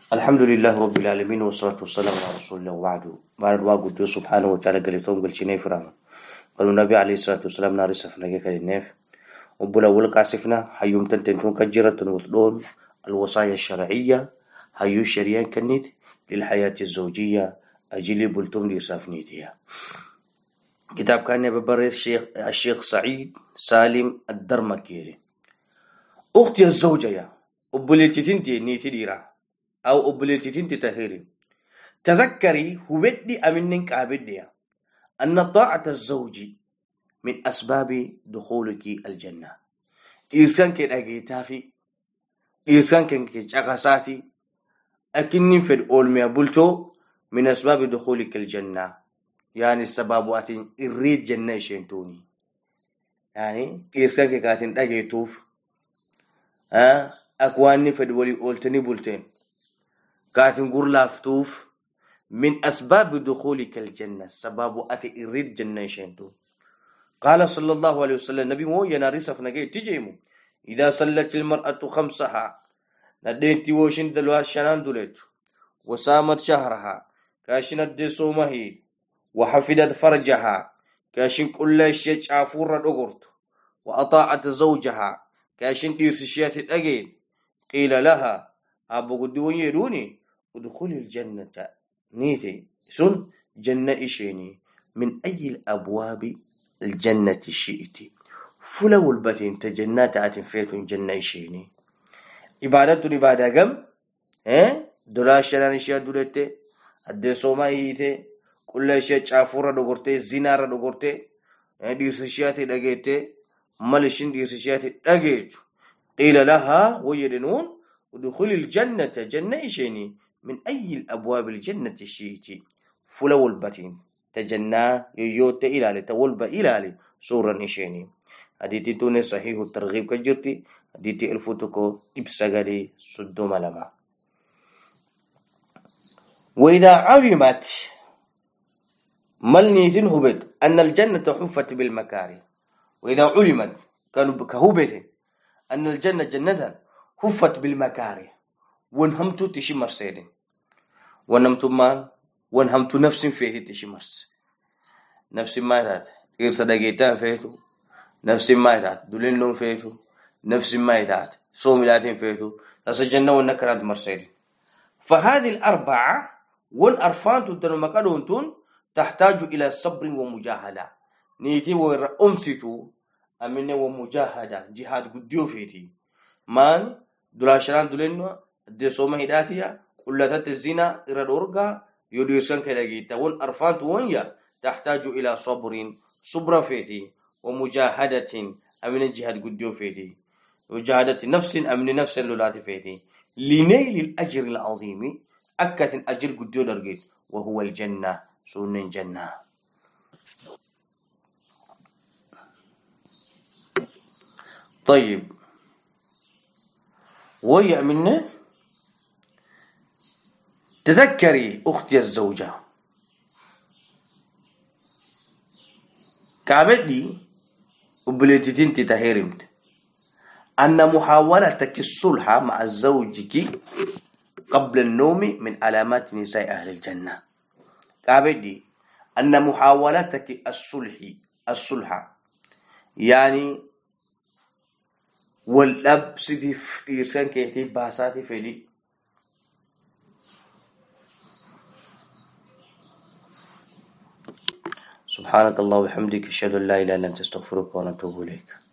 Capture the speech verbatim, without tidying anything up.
الحمد لله رب العالمين والصلاة والسلام على رسول الله وبعده بعد واجد سبحانه وتعالى قال لهم قال شيء فرام قالوا النبي عليه الصلاة والسلام نار سفنا جك النيف وبلا ولك عسفنا حيوم تنتن كجرة وتدون الوصايا الشرعية هيو شريان كنيت للحياة الزوجية أجلي بلتم لسافنيتها كتاب كان ببرر الشيخ الشيخ سعيد سالم الدرمكيري أختي الزوجة يا وبلتي تنتي نيتي ديرا أو أبليتين تتهيري تذكري هو بدي أمنك عبديا أن طاعة الزوج من أسباب دخولك الجنة إنسان كن أجيتافي إنسان كن كجاكساتي أكني في الأولميا بلتو من أسباب دخولك الجنة يعني السبب واتين إريد جنة شنتوني يعني إنسان كاتين أجيتوف ها أكواني في الولي أولتني بلتين كاتن قول لافتوف من أسباب دخولك الجنة سبب أتي إريد جنة شنتو قال صلى الله عليه وسلم النبي مو ينارس فنجي تجيمو إذا صلت المرأة خمسها نديت وشن دلوا شنان دولت وسامت شهرها كاشن الدسومه وحفظت فرجها كاشن كل شيء عفور دغرت وأطاعت زوجها كاشن ديسشيات الأجين قيل لها أبو قدوين يدوني ودخول الجنة نيتي سن جنة إشيني من أي الأبواب الجنة شئتي فلو البتين تجنات عتنفيت جنة إشيني إبادة إبادة قم ها دلاش لان إشياء دولتي الدسوما هيتي كل شيء عفورة دغورتي زينارة دغورتي ديرسشياتي دغيتي مالشين ديرسشياتي دغيت قيل لها ويدنون ودخول الجنة جنة إشيني من أي الأبواب الجنة الشيتي فلو البتين تجنى يوت إلالي تولب إلالي سورة إشيني حديثي توني صحيح الترغيب كجرتي حديثي الفوتوكو إبساقري صدوم لما وإذا علمت ملنيتين هبت أن الجنة حفت بالمكاره وإذا علمت كانوا كهبت أن الجنة جنة حفت بالمكاره ونهمتو تشي مرسيدين ونمتو مان ونهمتو نفس فيه تشي مرس نفس ما يتات غير صدقيتان فيتو نفس ما يتات دولين لون فيتو نفس ما يتات صوملاتين فيتو تسجنة ونكرات مرسيدين فهذه الأربعة والأرفان تدنو مكانون تحتاج إلى صبر ومجاهدة نيتي ورأمسيتو أمين ومجاهدة جهاد قديو فيتي مان دولاشران دولينو الدسومة هداتيا كلتات الزنا إراد أورغا يوديوسان كلاجيتا والأرفان توانيا تحتاج إلى صبر صبر فيتي ومجاهدة أمين جهاد قديو فيتي وجاهدة نفس أمين نفس اللولات فيتي لنيل الأجر العظيم أكثر أجر قديو درجيت وهو الجنة سنن الجنة طيب ويا منه تذكري أختي الزوجة كعبدي وبلتتين تتهرمت أن محاولتك الصلح مع زوجك قبل النوم من علامات نساء أهل الجنة كعبدي أن محاولتك الصلح الصلح يعني والأب سيدي في إرسان كيتي باساتي فيدي سبحانك الله وبحمدك أشهد أن لا إله إلا أنت أستغفرك وأتوب إليك.